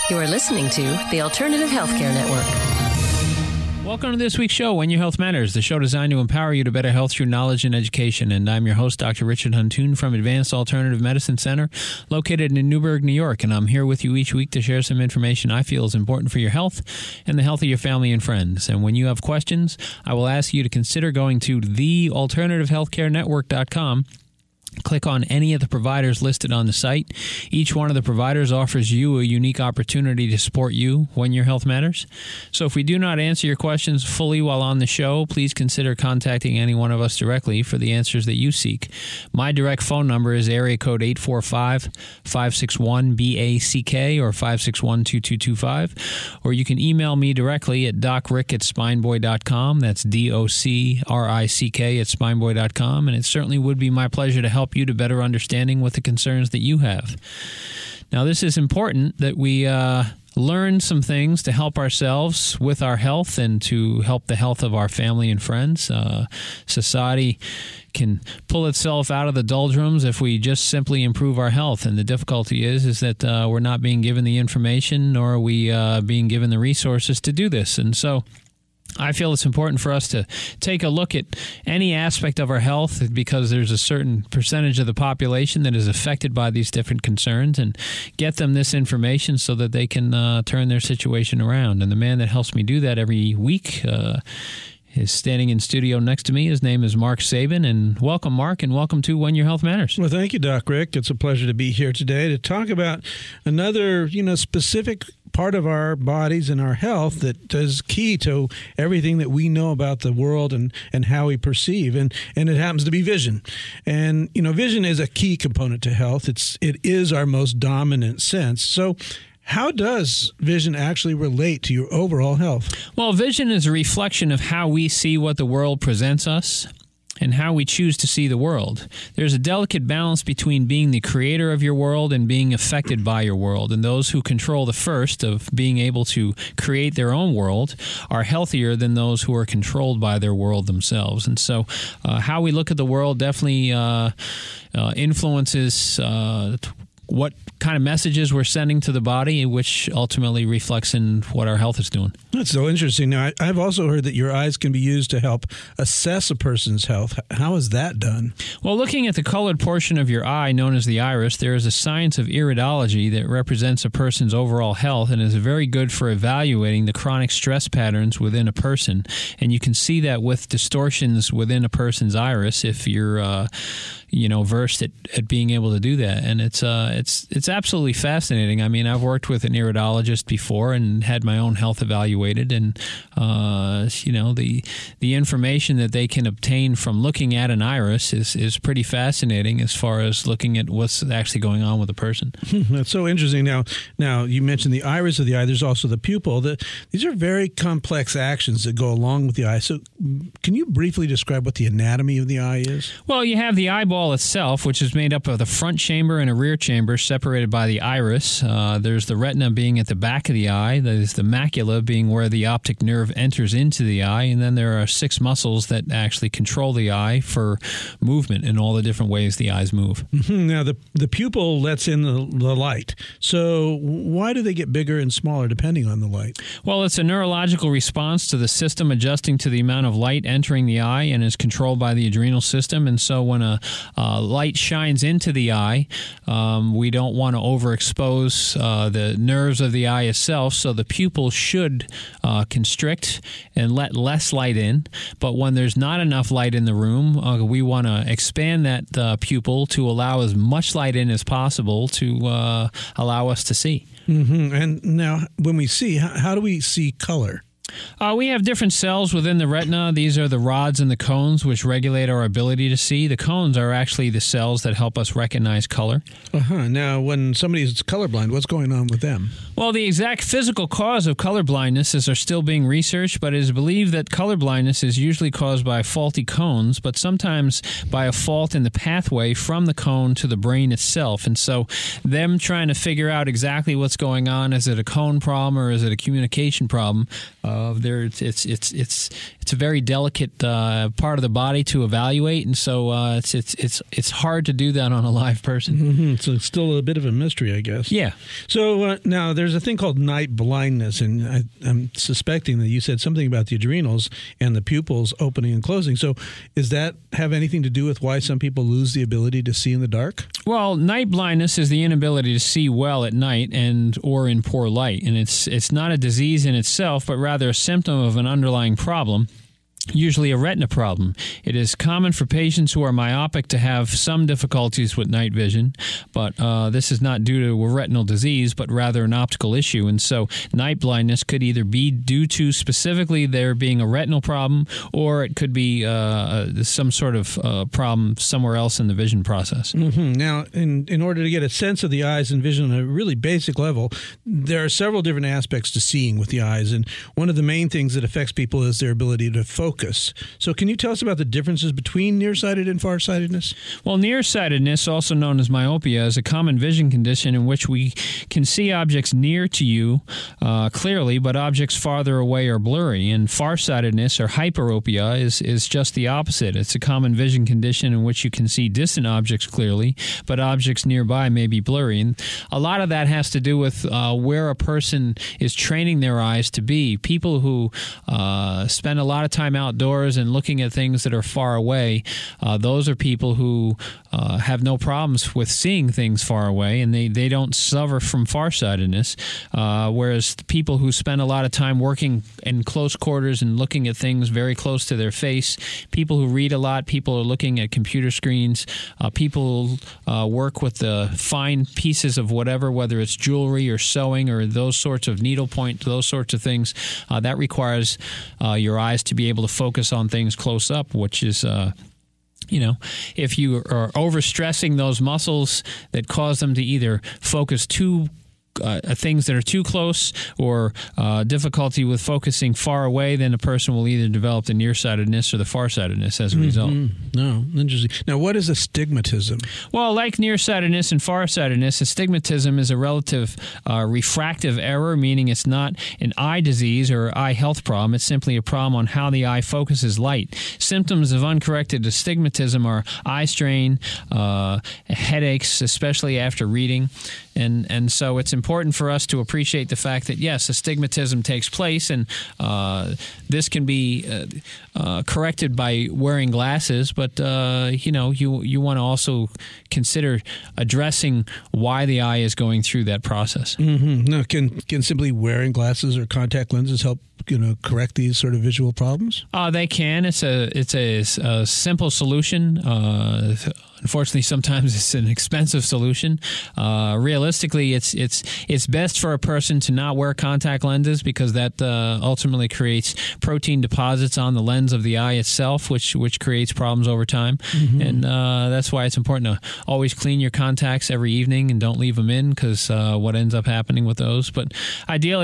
You are listening to the Alternative Healthcare Network. Welcome to this week's show, When Your Health Matters, the show designed to empower you to better health through knowledge and education. And I'm your host, Dr. Richard Huntoon from Advanced Alternative Medicine Center, located in Newburgh, New York. And I'm here with you each week to share some information I feel is important for your health and the health of your family and friends. And when you have questions, I will ask you to consider going to thealternativehealthcarenetwork.com. Click on any of the providers listed on the site. Each one of the providers offers you a unique opportunity to support you when your health matters. So if we do not answer your questions fully while on the show, please consider contacting any one of us directly for the answers that you seek. My direct phone number is area code 845-561-BACK or 561-2225. Or you can email me directly at docrick@spineboy.com. That's DOCRICK@spineboy.com. And it certainly would be my pleasure to help you to better understanding what the concerns that you have. Now, this is important that we learn some things to help ourselves with our health and to help the health of our family and friends. Society can pull itself out of the doldrums if we just simply improve our health. And the difficulty is that we're not being given the information, nor are we being given the resources to do this. And so I feel it's important for us to take a look at any aspect of our health because there's a certain percentage of the population that is affected by these different concerns and get them this information so that they can turn their situation around. And the man that helps me do that every week is standing in studio next to me. His name is Mark Sabin. And welcome, Mark, and welcome to When Your Health Matters. Well, thank you, Doc Rick. It's a pleasure to be here today to talk about another, specific part of our bodies and our health that is key to everything that we know about the world and how we perceive. And it happens to be vision. And, vision is a key component to health. It is our most dominant sense. So how does vision actually relate to your overall health? Well, vision is a reflection of how we see what the world presents us and how we choose to see the world. There's a delicate balance between being the creator of your world and being affected by your world. And those who control the first of being able to create their own world are healthier than those who are controlled by their world themselves. And so how we look at the world definitely influences what kind of messages we're sending to the body, which ultimately reflects in what our health is doing. That's so interesting. Now, I've also heard that your eyes can be used to help assess a person's health. How is that done? Well, looking at the colored portion of your eye, known as the iris, there is a science of iridology that represents a person's overall health and is very good for evaluating the chronic stress patterns within a person. And you can see that with distortions within a person's iris if you're versed at being able to do that. And it's absolutely fascinating. I mean, I've worked with an iridologist before and had my own health evaluated, and the information that they can obtain from looking at an iris is pretty fascinating as far as looking at what's actually going on with a person. That's so interesting. Now you mentioned the iris of the eye. There's also the pupil. These are very complex actions that go along with the eye. So can you briefly describe what the anatomy of the eye is? Well, you have the eyeball itself, which is made up of the front chamber and a rear chamber separated by the iris. There's the retina being at the back of the eye. There's the macula being where the optic nerve enters into the eye. And then there are 6 muscles that actually control the eye for movement in all the different ways the eyes move. Mm-hmm. Now, the pupil lets in the light. So why do they get bigger and smaller depending on the light? Well, it's a neurological response to the system adjusting to the amount of light entering the eye and is controlled by the adrenal system. And so when a light shines into the eye, we don't want to overexpose the nerves of the eye itself, so the pupil should constrict and let less light in. But when there's not enough light in the room, we want to expand that pupil to allow as much light in as possible to allow us to see. Mm-hmm. And now, when we see, how do we see color? We have different cells within the retina. These are the rods and the cones, which regulate our ability to see. The cones are actually the cells that help us recognize color. Now, when somebody is colorblind, what's going on with them? Well, the exact physical cause of color blindness are still being researched, but it is believed that color blindness is usually caused by faulty cones, but sometimes by a fault in the pathway from the cone to the brain itself. And so them trying to figure out exactly what's going on, is it a cone problem or is it a communication problem, It's a very delicate part of the body to evaluate, and so it's hard to do that on a live person. Mm-hmm. So it's still a bit of a mystery, I guess. Yeah. So now there's a thing called night blindness, and I'm suspecting that you said something about the adrenals and the pupils opening and closing. So does that have anything to do with why some people lose the ability to see in the dark? Well, night blindness is the inability to see well at night or in poor light, and it's not a disease in itself, but rather a symptom of an underlying problem. Usually a retina problem. It is common for patients who are myopic to have some difficulties with night vision, but this is not due to a retinal disease, but rather an optical issue. And so night blindness could either be due to specifically there being a retinal problem, or it could be some sort of problem somewhere else in the vision process. Mm-hmm. Now, in order to get a sense of the eyes and vision on a really basic level, there are several different aspects to seeing with the eyes, and one of the main things that affects people is their ability to focus. So can you tell us about the differences between nearsighted and farsightedness? Well, nearsightedness, also known as myopia, is a common vision condition in which we can see objects near to you clearly, but objects farther away are blurry. And farsightedness, or hyperopia, is just the opposite. It's a common vision condition in which you can see distant objects clearly, but objects nearby may be blurry. And a lot of that has to do with where a person is training their eyes to be. People who spend a lot of time outdoors and looking at things that are far away, those are people who have no problems with seeing things far away, and they don't suffer from farsightedness, whereas the people who spend a lot of time working in close quarters and looking at things very close to their face, people who read a lot, people who are looking at computer screens, people who work with the fine pieces of whatever, whether it's jewelry or sewing or those sorts of needlepoint, those sorts of things, that requires your eyes to be able to focus on things close up, which is if you are overstressing those muscles that cause them to either focus things that are too close or difficulty with focusing far away, then a person will either develop the nearsightedness or the farsightedness as a result. No, interesting. Now, what is astigmatism? Well, like nearsightedness and farsightedness, astigmatism is a relative refractive error, meaning it's not an eye disease or eye health problem. It's simply a problem on how the eye focuses light. Symptoms of uncorrected astigmatism are eye strain, headaches, especially after reading. And so it's important for us to appreciate the fact that, yes, astigmatism takes place, and this can be corrected by wearing glasses, but, you want to also consider addressing why the eye is going through that process. Mm-hmm. Now, can simply wearing glasses or contact lenses help correct these sort of visual problems? They can. It's a simple solution. Unfortunately, sometimes it's an expensive solution. Realistically, it's best for a person to not wear contact lenses because that ultimately creates protein deposits on the lens of the eye itself, which creates problems over time. Mm-hmm. And that's why it's important to always clean your contacts every evening and don't leave them in, because what ends up happening with those. But ideally,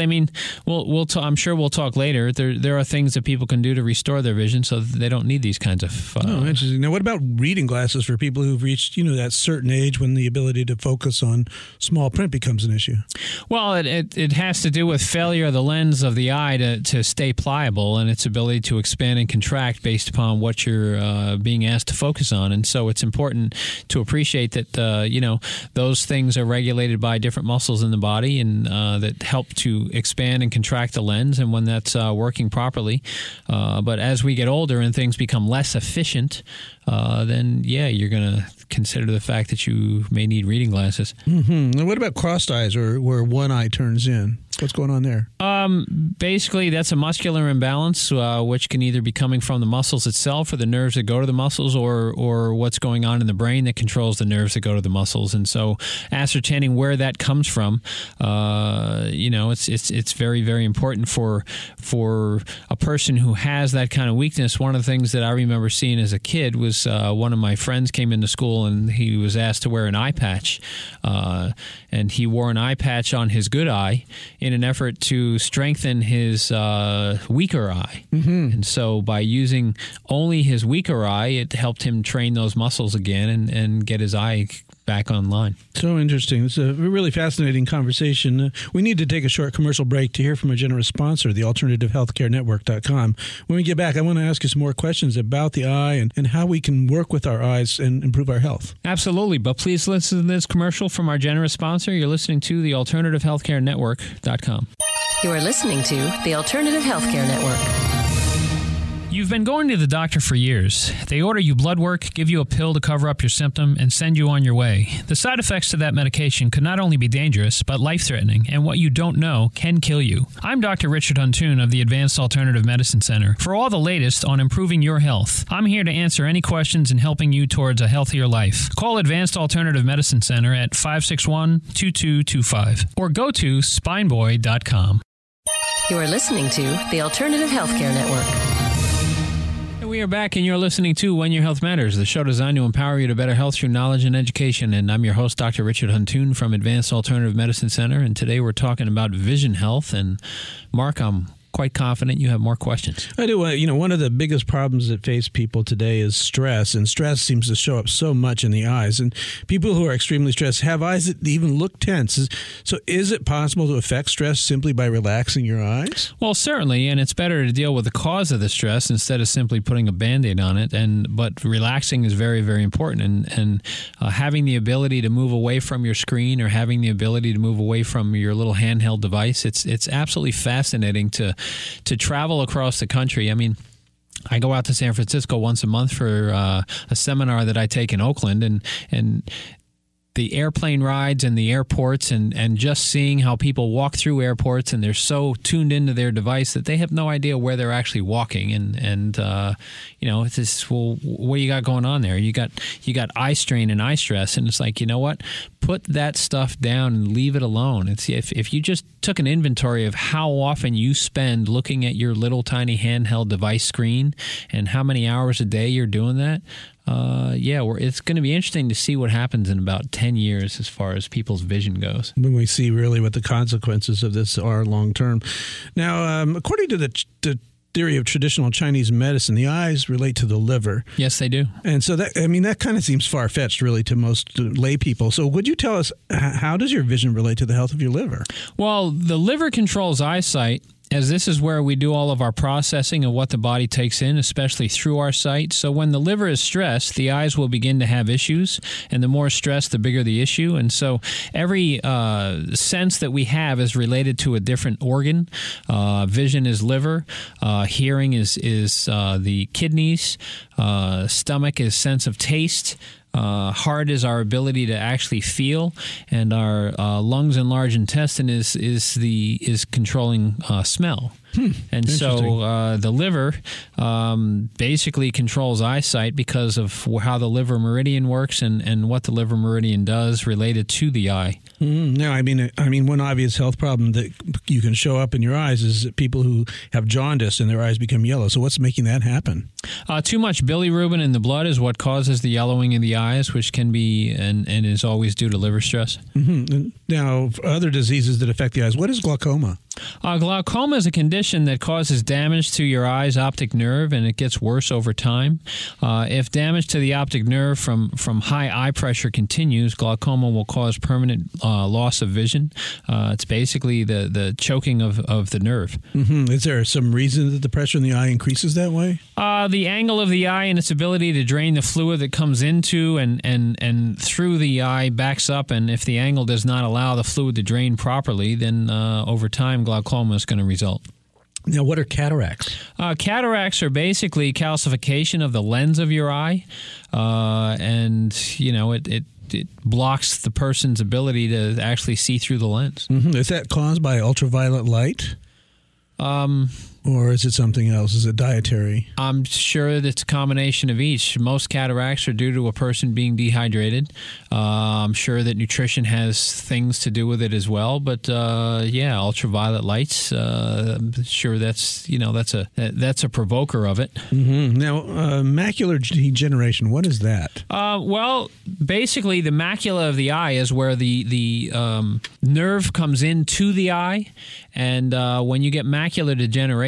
I'm sure we'll talk later. There are things that people can do to restore their vision so that they don't need these kinds of. Interesting. Now, what about reading glasses for people who've reached that certain age when the ability to focus on small print becomes an issue? Well, it has to do with failure of the lens of the eye to stay pliable, and its ability to expand and contract based upon what you're being asked to focus on. And so it's important to appreciate that those things are regulated by different muscles in the body, and that help to expand and contract the lens, and when that's working properly. But as we get older and things become less efficient, then you're going to consider the fact that you may need reading glasses. Mm-hmm. And what about crossed eyes, or where one eye turns in? What's going on there? Basically, that's a muscular imbalance, which can either be coming from the muscles itself or the nerves that go to the muscles, or what's going on in the brain that controls the nerves that go to the muscles. And so ascertaining where that comes from, it's very, very important for a person who has that kind of weakness. One of the things that I remember seeing as a kid was one of my friends came into school and he was asked to wear an eye patch, and he wore an eye patch on his good eye in an effort to strengthen his weaker eye. Mm-hmm. And so by using only his weaker eye, it helped him train those muscles again and get his eye back online. So interesting. It's a really fascinating conversation. We need to take a short commercial break to hear from a generous sponsor, the AlternativeHealthCareNetwork.com. When we get back, I want to ask you some more questions about the eye and how we can work with our eyes and improve our health. Absolutely. But please listen to this commercial from our generous sponsor. You're listening to the AlternativeHealthCareNetwork.com. You are listening to the Alternative Healthcare Network. You've been going to the doctor for years. They order you blood work, give you a pill to cover up your symptom, and send you on your way. The side effects to that medication could not only be dangerous, but life-threatening, and what you don't know can kill you. I'm Dr. Richard Huntoon of the Advanced Alternative Medicine Center. For all the latest on improving your health, I'm here to answer any questions in helping you towards a healthier life. Call Advanced Alternative Medicine Center at 561-2225 or go to spineboy.com. You are listening to the Alternative Healthcare Network. We are back, and you're listening to When Your Health Matters, the show designed to empower you to better health through knowledge and education. And I'm your host, Dr. Richard Huntoon from Advanced Alternative Medicine Center. And today we're talking about vision health. And Mark, I'm quite confident you have more questions. I do. One of the biggest problems that face people today is stress, and stress seems to show up so much in the eyes. And people who are extremely stressed have eyes that even look tense. So is it possible to affect stress simply by relaxing your eyes? Well, certainly, and it's better to deal with the cause of the stress instead of simply putting a Band-Aid on it. But relaxing is very, very important, and having the ability to move away from your screen or having the ability to move away from your little handheld device, it's absolutely fascinating to travel across the country. I mean, I go out to San Francisco once a month for a seminar that I take in Oakland, and the airplane rides and the airports and just seeing how people walk through airports, and they're so tuned into their device that they have no idea where they're actually walking. And it's this, well, what you got going on there? You got eye strain and eye stress, and it's like, you know what? Put that stuff down and leave it alone. It's if you just took an inventory of how often you spend looking at your little tiny handheld device screen and how many hours a day you're doing that, it's going to be interesting to see what happens in about 10 years as far as people's vision goes. When we see really what the consequences of this are long term. Now, according to the theory of traditional Chinese medicine, the eyes relate to the liver. Yes, they do. And so that kind of seems far-fetched really to most lay people. So would you tell us, how does your vision relate to the health of your liver? Well, the liver controls eyesight, as this is where we do all of our processing of what the body takes in, especially through our sight. So when the liver is stressed, the eyes will begin to have issues, and the more stressed, the bigger the issue. And so every sense that we have is related to a different organ. Vision is liver, hearing is the kidneys, stomach is sense of taste. Heart is our ability to actually feel, and our lungs and large intestine is controlling smell. And so the liver basically controls eyesight because of how the liver meridian works and what the liver meridian does related to the eye. No, I mean, one obvious health problem that you can show up in your eyes is that people who have jaundice and their eyes become yellow. So what's making that happen? Too much bilirubin in the blood is what causes the yellowing of the eyes, which can be and is always due to liver stress. Mm-hmm. Now, for other diseases that affect the eyes, what is glaucoma? Glaucoma is a condition that causes damage to your eye's optic nerve, and it gets worse over time. If damage to the optic nerve from high eye pressure continues, glaucoma will cause permanent loss of vision. It's basically the choking of the nerve. Mm-hmm. Is there some reason that the pressure in the eye increases that way? The angle of the eye and its ability to drain the fluid that comes into and through the eye backs up, and if the angle does not allow the fluid to drain properly, then over time glaucoma is going to result. Now, what are cataracts? Cataracts are basically calcification of the lens of your eye, and it blocks the person's ability to actually see through the lens. Mm-hmm. Is that caused by ultraviolet light? Or is it something else? Is it dietary? I'm sure that it's a combination of each. Most cataracts are due to a person being dehydrated. I'm sure that nutrition has things to do with it as well. But ultraviolet lights. I'm sure that's a provoker of it. Mm-hmm. Now, macular degeneration. What is that? Well, basically, the macula of the eye is where the nerve comes into the eye, and when you get macular degeneration,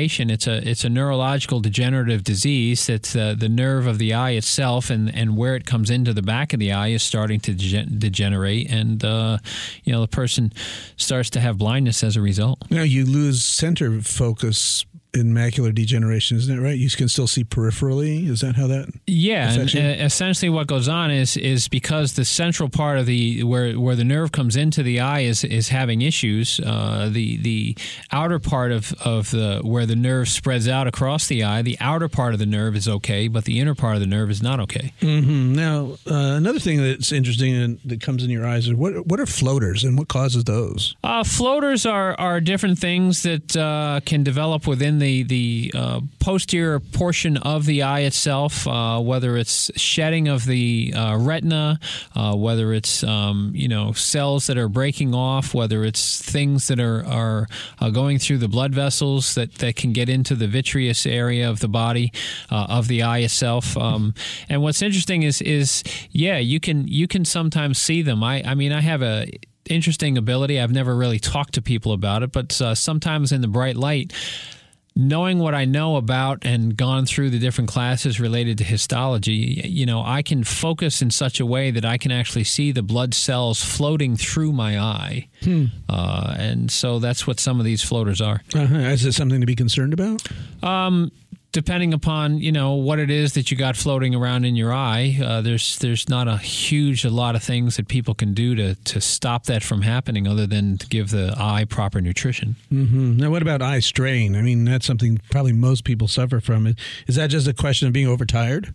degeneration. It's a neurological degenerative disease. It's the nerve of the eye itself, and where it comes into the back of the eye is starting to degenerate, and the person starts to have blindness as a result. You lose center focus in macular degeneration, isn't it right? You can still see peripherally. Is that how that? Yeah, and essentially what goes on is because the central part of the where the nerve comes into the eye is having issues. The outer part of the where the nerve spreads out across the eye, the outer part of the nerve is okay, but the inner part of the nerve is not okay. Mm-hmm. Now, another thing that's interesting and that comes in your eyes is what are floaters and what causes those? Floaters are different things that can develop within the posterior portion of the eye itself, whether it's shedding of the retina, whether it's cells that are breaking off, whether it's things that are going through the blood vessels that can get into the vitreous area of the body of the eye itself. And what's interesting is you can sometimes see them. I mean, I have a interesting ability. I've never really talked to people about it, but sometimes in the bright light, knowing what I know about and gone through the different classes related to histology, I can focus in such a way that I can actually see the blood cells floating through my eye. And so that's what some of these floaters are. Is it something to be concerned about? Depending upon, what it is that you got floating around in your eye, there's not a lot of things that people can do to stop that from happening other than to give the eye proper nutrition. Mm-hmm. Now, what about eye strain? I mean, that's something probably most people suffer from. Is that just a question of being overtired?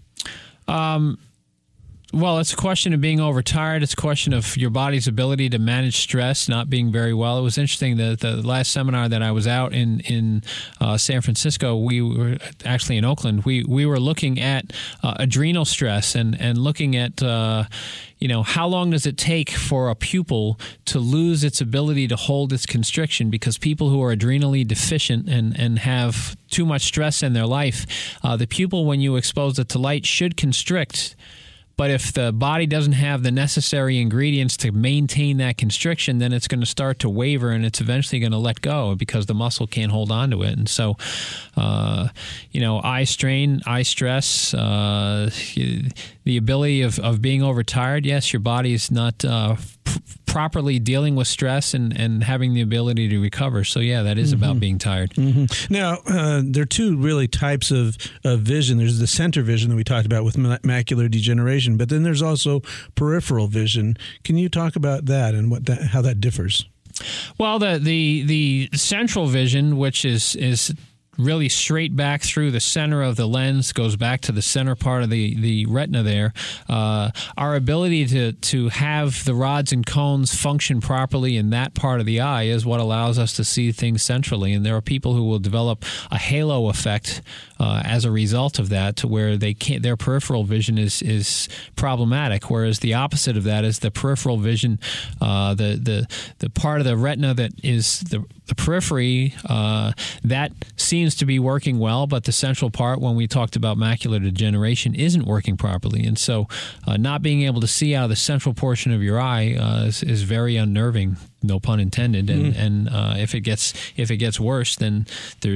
Well, it's a question of being overtired. It's a question of your body's ability to manage stress not being very well. It was interesting that the last seminar that I was out in San Francisco, we were actually in Oakland, we were looking at adrenal stress and looking at how long does it take for a pupil to lose its ability to hold its constriction, because people who are adrenally deficient and have too much stress in their life, the pupil, when you expose it to light, should constrict. But if the body doesn't have the necessary ingredients to maintain that constriction, then it's going to start to waver and it's eventually going to let go because the muscle can't hold on to it. And so, eye strain, eye stress, the ability of being overtired. Yes, your body is not properly dealing with stress and having the ability to recover. So, yeah, that is about being tired. Mm-hmm. Now, there are two really types of vision. There's the center vision that we talked about with macular degeneration, but then there's also peripheral vision. Can you talk about that and how that differs? Well, the central vision, which is really straight back through the center of the lens, goes back to the center part of the retina there. Our ability to have the rods and cones function properly in that part of the eye is what allows us to see things centrally. And there are people who will develop a halo effect as a result of that, to where their peripheral vision is problematic, whereas the opposite of that is the peripheral vision, the part of the retina that is the periphery, that seems to be working well, but the central part, when we talked about macular degeneration, isn't working properly. And so not being able to see out of the central portion of your eye is very unnerving, no pun intended. And if it gets worse, then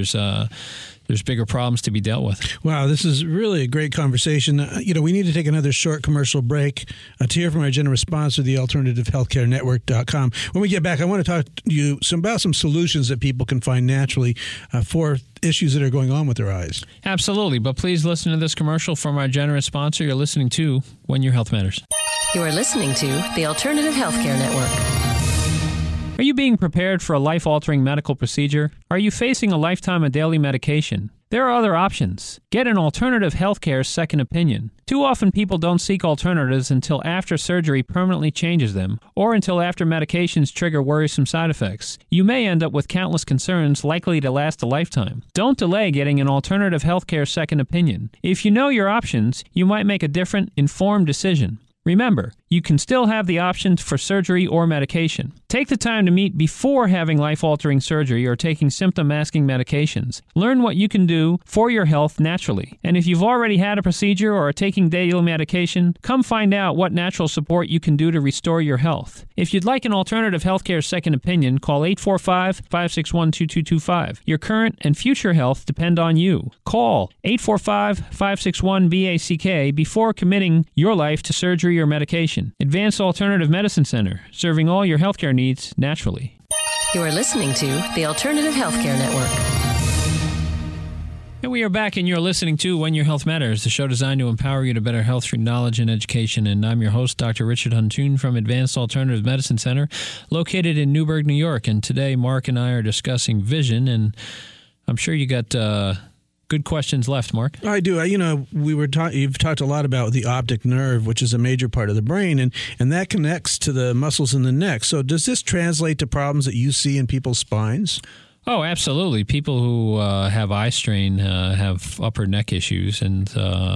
there's bigger problems to be dealt with. Wow, this is really a great conversation. We need to take another short commercial break to hear from our generous sponsor, the AlternativeHealthCareNetwork.com. When we get back, I want to talk to you about some solutions that people can find naturally for issues that are going on with their eyes. Absolutely, but please listen to this commercial from our generous sponsor. You're listening to When Your Health Matters. You are listening to the Alternative Healthcare Network. Are you being prepared for a life-altering medical procedure? Are you facing a lifetime of daily medication? There are other options. Get an alternative healthcare second opinion. Too often people don't seek alternatives until after surgery permanently changes them, or until after medications trigger worrisome side effects. You may end up with countless concerns likely to last a lifetime. Don't delay getting an alternative healthcare second opinion. If you know your options, you might make a different, informed decision. Remember, you can still have the options for surgery or medication. Take the time to meet before having life-altering surgery or taking symptom-masking medications. Learn what you can do for your health naturally. And if you've already had a procedure or are taking daily medication, come find out what natural support you can do to restore your health. If you'd like an alternative healthcare second opinion, call 845-561-2225. Your current and future health depend on you. Call 845-561-BACK before committing your life to surgery or medication. Advanced Alternative Medicine Center, serving all your healthcare needs naturally. You are listening to the Alternative Healthcare Network. And we are back, and you're listening to When Your Health Matters, the show designed to empower you to better health through knowledge and education. And I'm your host, Dr. Richard Huntoon from Advanced Alternative Medicine Center, located in Newburgh, New York. And today, Mark and I are discussing vision, and I'm sure you got good questions left, Mark. I do. You've talked a lot about the optic nerve, which is a major part of the brain, and that connects to the muscles in the neck. So does this translate to problems that you see in people's spines? Oh, absolutely. People who have eye strain have upper neck issues, and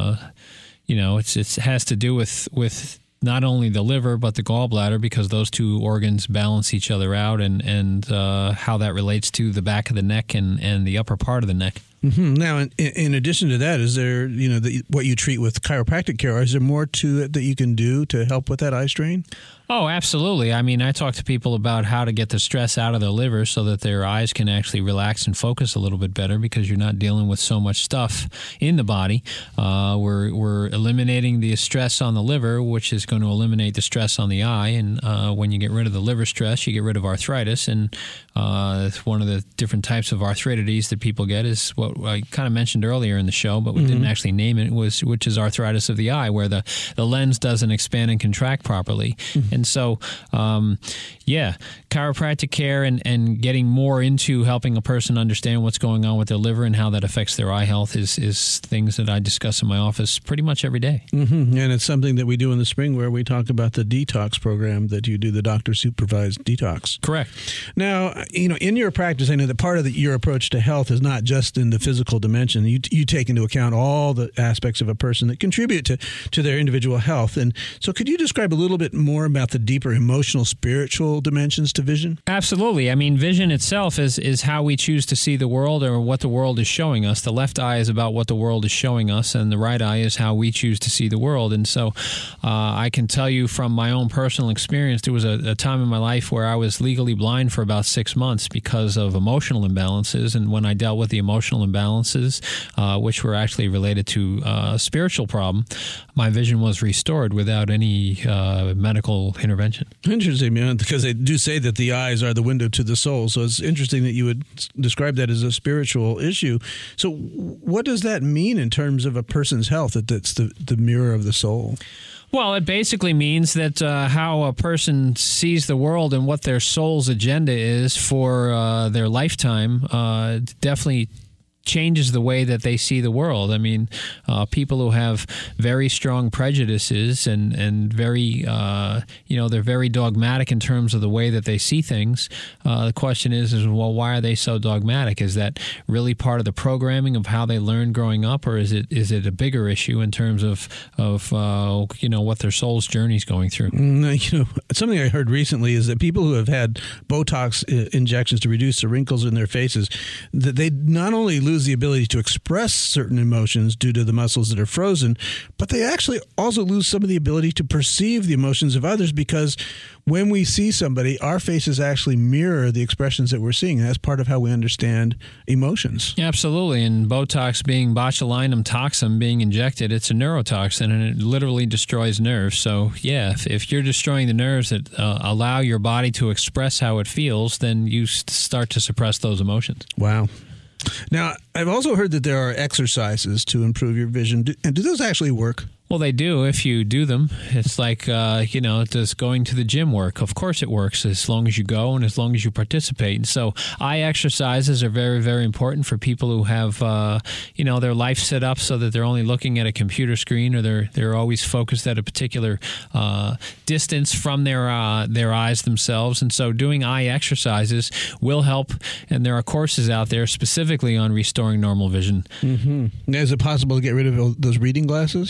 it has to do with not only the liver but the gallbladder, because those two organs balance each other out, and how that relates to the back of the neck and the upper part of the neck. Mm-hmm. Now, in addition to that, is there, what you treat with chiropractic care, is there more to it that you can do to help with that eye strain? Oh, absolutely. I mean, I talk to people about how to get the stress out of their liver so that their eyes can actually relax and focus a little bit better, because you're not dealing with so much stuff in the body. We're eliminating the stress on the liver, which is going to eliminate the stress on the eye. And when you get rid of the liver stress, you get rid of arthritis. And one of the different types of arthritides that people get is what I kind of mentioned earlier in the show, but we didn't actually name it, which is arthritis of the eye, where the lens doesn't expand and contract properly. And so, chiropractic care and getting more into helping a person understand what's going on with their liver and how that affects their eye health is things that I discuss in my office pretty much every day. Mm-hmm. And it's something that we do in the spring, where we talk about the detox program that you do, the doctor-supervised detox. Correct. Now, in your practice, I know that part of your approach to health is not just in the physical dimension. You take into account all the aspects of a person that contribute to their individual health. And so could you describe a little bit more about the deeper emotional, spiritual dimensions to vision? Absolutely. I mean, vision itself is how we choose to see the world, or what the world is showing us. The left eye is about what the world is showing us, and the right eye is how we choose to see the world. And so I can tell you from my own personal experience, there was a time in my life where I was legally blind for about 6 months because of emotional imbalances. And when I dealt with the emotional imbalances, which were actually related to a spiritual problem, my vision was restored without any medical intervention. Interesting, man, because they do say that the eyes are the window to the soul. So it's interesting that you would describe that as a spiritual issue. So what does that mean in terms of a person's health, that that's the mirror of the soul? Well, it basically means that how a person sees the world and what their soul's agenda is for their lifetime definitely changes the way that they see the world. I mean, people who have very strong prejudices and very, they're very dogmatic in terms of the way that they see things. The question is, well, why are they so dogmatic? Is that really part of the programming of how they learned growing up, or is it a bigger issue in terms of what their soul's journey is going through? Something I heard recently is that people who have had Botox injections to reduce the wrinkles in their faces, that they not only lose the ability to express certain emotions due to the muscles that are frozen, but they actually also lose some of the ability to perceive the emotions of others, because when we see somebody, our faces actually mirror the expressions that we're seeing. That's part of how we understand emotions. Absolutely. And Botox being botulinum toxin being injected, it's a neurotoxin, and it literally destroys nerves. So, if you're destroying the nerves that allow your body to express how it feels, then you start to suppress those emotions. Wow. Now, I've also heard that there are exercises to improve your vision. And do those actually work? Well, they do if you do them. It's like, does going to the gym work? Of course it works, as long as you go and as long as you participate. And so eye exercises are very, very important for people who have, their life set up so that they're only looking at a computer screen, or they're always focused at a particular distance from their eyes themselves. And so doing eye exercises will help. And there are courses out there specifically on restoring normal vision. Mm-hmm. Is it possible to get rid of those reading glasses? Oh,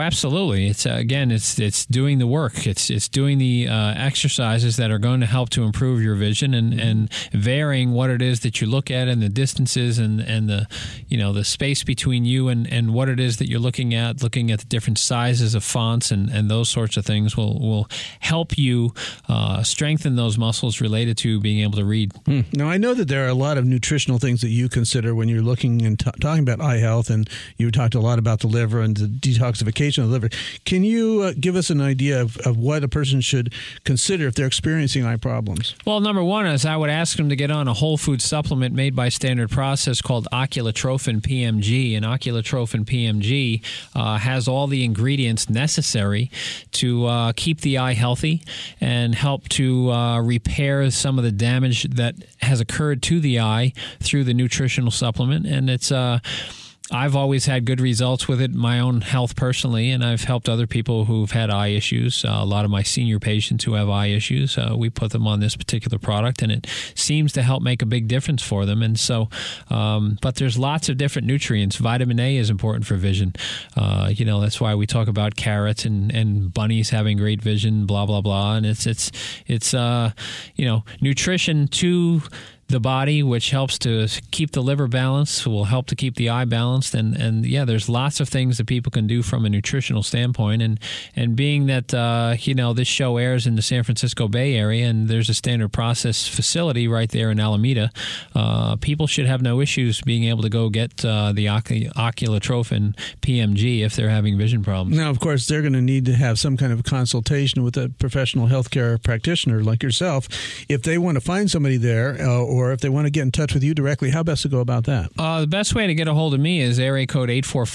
absolutely. It's it's doing the work. It's doing the exercises that are going to help to improve your vision and varying what it is that you look at and the distances and the the space between you and what it is that you're looking at the different sizes of fonts and those sorts of things will help you strengthen those muscles related to being able to read. Now, I know that there are a lot of nutritional things that you consider when you're looking and talking about eye health, and you talked a lot about the liver and the detoxification of the liver. Can you give us an idea of what a person should consider if they're experiencing eye problems? Well, number one is I would ask them to get on a whole food supplement made by Standard Process called Oculotrophin PMG. And Oculotrophin PMG has all the ingredients necessary to keep the eye healthy and help to repair some of the damage that has occurred to the eye through the nutritional supplement. And it's I've always had good results with it, my own health personally, and I've helped other people who've had eye issues. A lot of my senior patients who have eye issues, we put them on this particular product, and it seems to help make a big difference for them. And so, but there's lots of different nutrients. Vitamin A is important for vision. That's why we talk about carrots and bunnies having great vision, blah, blah, blah. And it's nutrition to the body, which helps to keep the liver balanced, will help to keep the eye balanced, and there's lots of things that people can do from a nutritional standpoint, and being that this show airs in the San Francisco Bay Area, and there's a Standard Process facility right there in Alameda, people should have no issues being able to go get the Oculotrophin PMG if they're having vision problems. Now, of course, they're going to need to have some kind of consultation with a professional healthcare practitioner like yourself. If they want to find somebody there, or if they want to get in touch with you directly, how best to go about that? The best way to get a hold of me is area code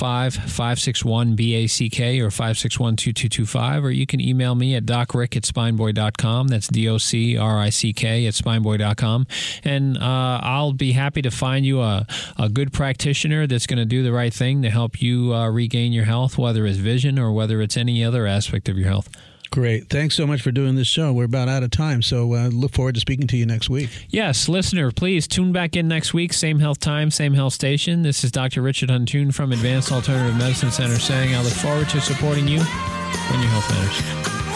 845-561-BACK or 561-2225, or you can email me at docrick@spineboy.com. That's DOCRICK@spineboy.com. And I'll be happy to find you a good practitioner that's going to do the right thing to help you regain your health, whether it's vision or whether it's any other aspect of your health. Great. Thanks so much for doing this show. We're about out of time, so look forward to speaking to you next week. Yes, listener, please tune back in next week. Same health time, same health station. This is Dr. Richard Huntoon from Advanced Alternative Medicine Center saying I look forward to supporting you when your health matters.